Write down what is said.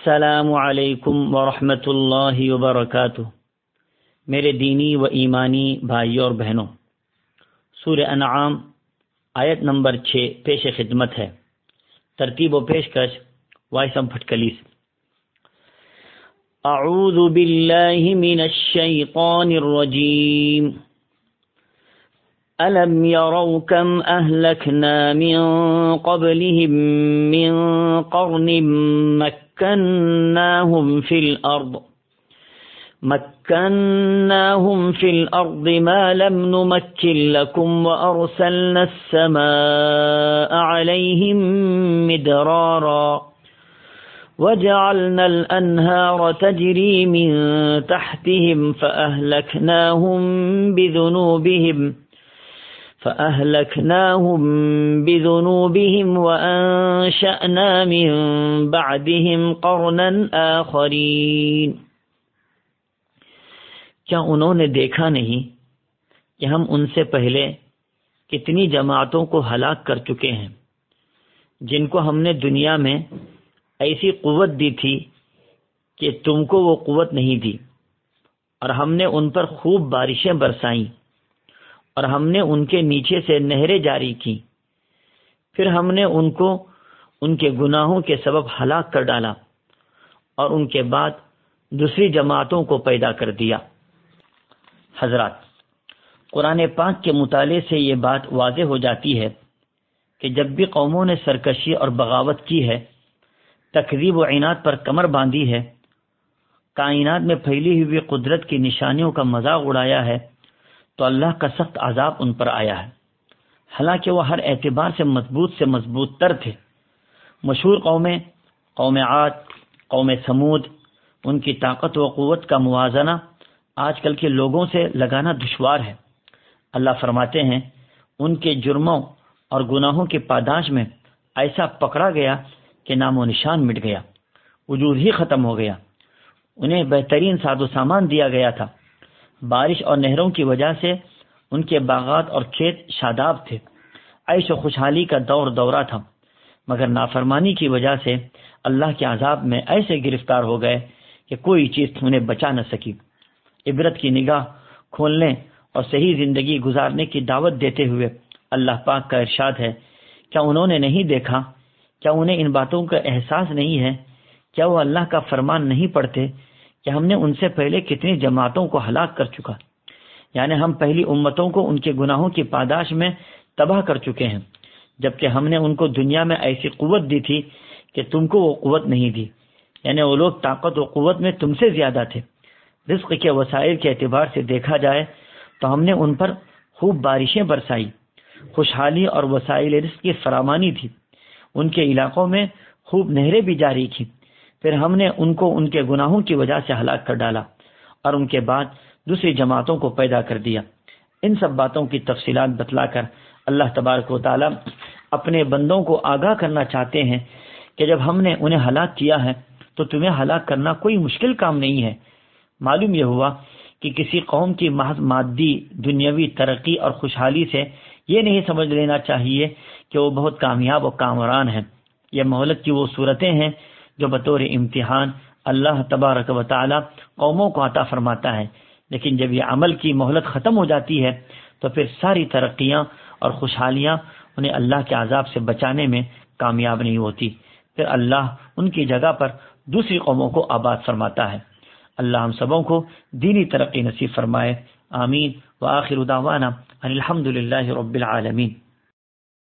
السلام علیکم ورحمۃ اللہ وبرکاتہ۔ میرے دینی و ایمانی بھائیوں اور بہنوں، سورہ انعام آیت نمبر 6 پیش خدمت ہے۔ ترتیب و پیشکش وائسم پھٹکلیس۔ اعوذ باللہ من الشیطان الرجیم۔ أَلَمْ يَرَوْا كَمْ أَهْلَكْنَا مِنْ قَبْلِهِمْ مِنْ قَرْنٍ مَكَّنَّاهُمْ فِي الْأَرْضِ مَا لَمْ نُمَكِّنْ لَكُمْ وَأَرْسَلْنَا السَّمَاءَ عَلَيْهِمْ مِدْرَارًا وَجَعَلْنَا الْأَنْهَارَ تَجْرِي مِنْ تَحْتِهِمْ فأهلكناهم بذنوبهم وأنشأنا من بعدهم قرنا آخرين۔ کیا انہوں نے دیکھا نہیں کہ ہم ان سے پہلے کتنی جماعتوں کو ہلاک کر چکے ہیں، جن کو ہم نے دنیا میں ایسی قوت دی تھی کہ تم کو وہ قوت نہیں دی، اور ہم نے ان پر خوب بارشیں برسائیں، اور ہم نے ان کے نیچے سے نہریں جاری کی، پھر ہم نے ان کو ان کے گناہوں کے سبب ہلاک کر ڈالا، اور ان کے بعد دوسری جماعتوں کو پیدا کر دیا۔ حضرات، قرآن پاک کے مطالعے سے یہ بات واضح ہو جاتی ہے کہ جب بھی قوموں نے سرکشی اور بغاوت کی ہے، تکذیب و عناد پر کمر باندھی ہے، کائنات میں پھیلی ہوئی قدرت کی نشانیوں کا مذاق اڑایا ہے، تو اللہ کا سخت عذاب ان پر آیا ہے۔ حالانکہ وہ ہر اعتبار سے مضبوط تر تھے۔ مشہور قومیں، قوم عاد، قوم سمود، ان کی طاقت و قوت کا موازنہ آج کل کے لوگوں سے لگانا دشوار ہے۔ اللہ فرماتے ہیں ان کے جرموں اور گناہوں کی پاداش میں ایسا پکڑا گیا کہ نام و نشان مٹ گیا، وجود ہی ختم ہو گیا۔ انہیں بہترین ساز و سامان دیا گیا تھا، بارش اور نہروں کی وجہ سے ان کے باغات اور کھیت شاداب تھے، عیش و خوشحالی کا دورہ تھا، مگر نافرمانی کی وجہ سے اللہ کے عذاب میں ایسے گرفتار ہو گئے کہ کوئی چیز انہیں بچا نہ سکی۔ عبرت کی نگاہ کھولنے اور صحیح زندگی گزارنے کی دعوت دیتے ہوئے اللہ پاک کا ارشاد ہے، کیا انہوں نے نہیں دیکھا؟ کیا انہیں ان باتوں کا احساس نہیں ہے؟ کیا وہ اللہ کا فرمان نہیں پڑھتے کہ ہم نے ان سے پہلے کتنی جماعتوں کو ہلاک کر چکا، یعنی ہم پہلی امتوں کو ان کے گناہوں کی پاداش میں تباہ کر چکے ہیں، جبکہ ہم نے ان کو دنیا میں ایسی قوت دی تھی کہ تم کو وہ قوت نہیں دی، یعنی وہ لوگ طاقت و قوت میں تم سے زیادہ تھے۔ رزق کے وسائل کے اعتبار سے دیکھا جائے تو ہم نے ان پر خوب بارشیں برسائی، خوشحالی اور وسائل رزق کی فراوانی تھی، ان کے علاقوں میں خوب نہریں بھی جاری کی، پھر ہم نے ان کو ان کے گناہوں کی وجہ سے ہلاک کر ڈالا، اور ان کے بعد دوسری جماعتوں کو پیدا کر دیا۔ ان سب باتوں کی تفصیلات بتلا کر اللہ تبارک و تعالی اپنے بندوں کو آگاہ کرنا چاہتے ہیں کہ جب ہم نے انہیں ہلاک کیا ہے تو تمہیں ہلاک کرنا کوئی مشکل کام نہیں ہے۔ معلوم یہ ہوا کہ کسی قوم کی محض مادی دنیاوی ترقی اور خوشحالی سے یہ نہیں سمجھ لینا چاہیے کہ وہ بہت کامیاب و کامران ہیں۔ یہ مہلت کی وہ صورتیں ہیں جو بطور امتحان اللہ تبارک و تعالی قوموں کو عطا فرماتا ہے، لیکن جب یہ عمل کی مہلت ختم ہو جاتی ہے تو پھر ساری ترقیاں اور خوشحالیاں انہیں اللہ کے عذاب سے بچانے میں کامیاب نہیں ہوتی، پھر اللہ ان کی جگہ پر دوسری قوموں کو آباد فرماتا ہے۔ اللہ ہم سبوں کو دینی ترقی نصیب فرمائے، آمین۔ وآخر دعوانا ان الحمد للہ رب العالمین۔